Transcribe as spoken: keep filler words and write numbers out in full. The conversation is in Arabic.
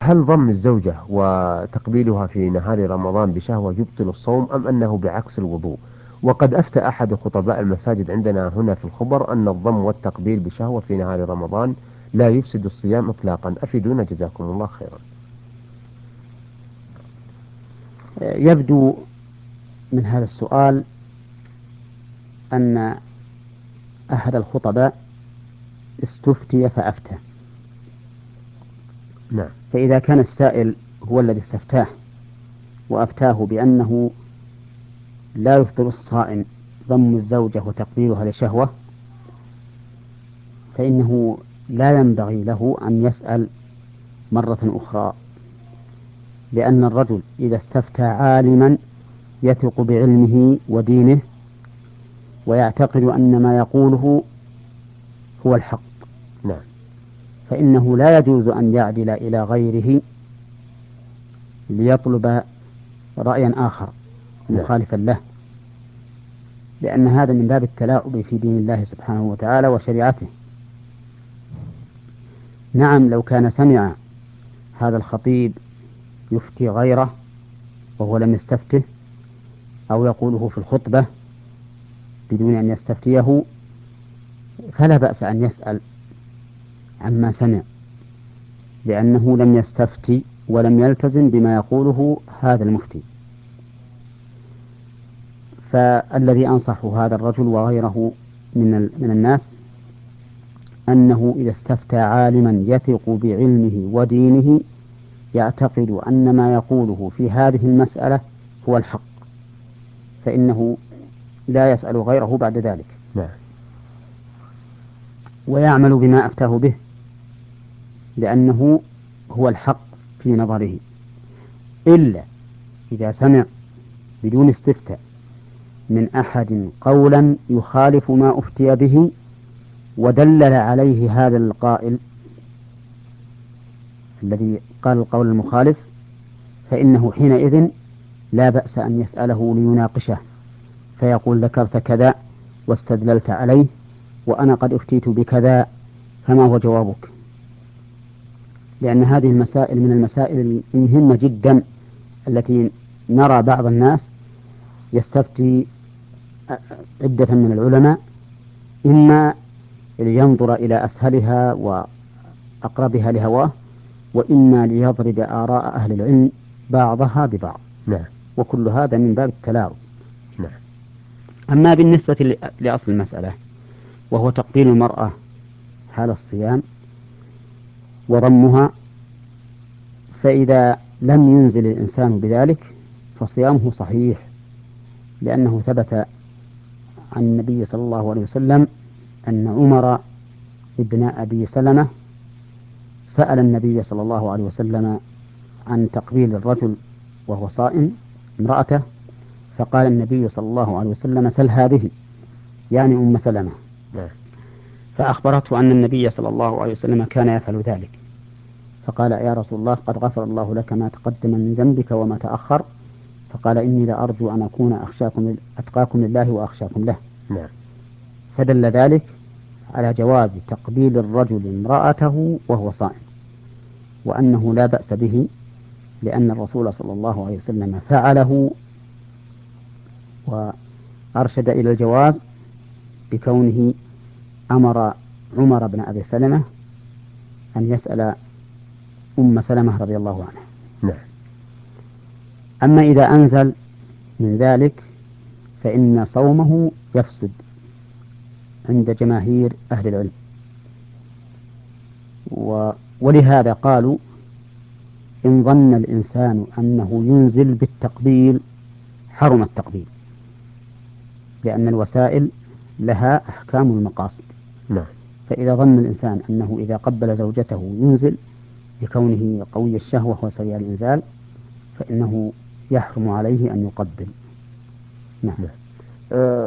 هل ضم الزوجة وتقبيلها في نهار رمضان بشهوة يبطل الصوم أم أنه بعكس الوضوء؟ وقد أفتى أحد خطباء المساجد عندنا هنا في الخبر أن الضم والتقبيل بشهوة في نهار رمضان لا يفسد الصيام إطلاقا. أفيدونا جزاكم الله خيرا. يبدو من هذا السؤال أن أحد الخطباء استفتي فأفتى. نعم. فإذا كان السائل هو الذي استفتاه وأفتاه بأنه لا يفطر الصائم ضم الزوجة وتقبيلها لشهوة، فإنه لا ينبغي له أن يسأل مرة أخرى، لأن الرجل إذا استفتى عالما يثق بعلمه ودينه ويعتقد أن ما يقوله هو الحق، نعم. فإنه لا يجوز أن يعدل إلى غيره ليطلب رأيا آخر نعم. مخالفا له، لأن هذا من باب التلاعب في دين الله سبحانه وتعالى وشريعته. نعم، لو كان سمع هذا الخطيب يفتي غيره وهو لم يستفته، أو يقوله في الخطبة بدون أن يستفتيه، فلا بأس أن يسأل عما سمع، لأنه لم يستفتي ولم يلتزم بما يقوله هذا المفتي. فالذي أنصح هذا الرجل وغيره من من الناس أنه إذا استفتى عالما يثق بعلمه ودينه يعتقد أن ما يقوله في هذه المسألة هو الحق، فإنه لا يسأل غيره بعد ذلك، نعم. ويعمل بما أفتاه به، لأنه هو الحق في نظره. إلا إذا سمع بدون استفتاء من أحد قولا يخالف ما أفتي به ودلل عليه هذا القائل الذي قال القول المخالف، فإنه حينئذ لا بأس أن يسأله ليناقشه، فيقول ذكرت كذا واستدللت عليه وأنا قد أفتيت بكذا، فما هو جوابك؟ لأن هذه المسائل من المسائل المهمة جدا التي نرى بعض الناس يستفتي عدة من العلماء، إما لينظر إلى أسهلها وأقربها لهواه، وإما ليضرب آراء أهل العلم بعضها ببعض، نعم. وكل هذا من باب التلاعب. نعم. أما بالنسبة ل- لأصل المسألة وهو تقبيل المرأة حال الصيام وضمها، فإذا لم ينزل الإنسان بذلك فصيامه صحيح، لأنه ثبت عن النبي صلى الله عليه وسلم أن عمر ابن أبي سلمة سأل النبي صلى الله عليه وسلم عن تقبيل الرجل وهو صائم امرأته، فقال النبي صلى الله عليه وسلم سل هذه، يعني أم سلمة، نعم. فأخبرته أن النبي صلى الله عليه وسلم كان يفعل ذلك، فقال يا رسول الله قد غفر الله لك ما تقدم من ذنبك وما تأخر، فقال إني لأرجو أن أكون أخشاكم أتقاكم لله وأخشاكم له. نعم. فدل ذلك على جواز تقبيل الرجل امرأته وهو صائم، وأنه لا بأس به، لأن الرسول صلى الله عليه وسلم فعله وأرشد إلى الجواز بكونه أمر عمر بن أبي سلمة أن يسأل أم سلمة رضي الله عنها. نعم. أما إذا أنزل من ذلك فإن صومه يفسد عند جماهير أهل العلم، و ولهذا قالوا إن ظن الإنسان أنه ينزل بالتقبيل حرم التقبيل، لأن الوسائل لها أحكام المقاصد. نعم. فإذا ظن الإنسان أنه إذا قبل زوجته ينزل لكونه قوي الشهوة وسريع الإنزال، فإنه يحرم عليه أن يقبل. نعم. نعم. آه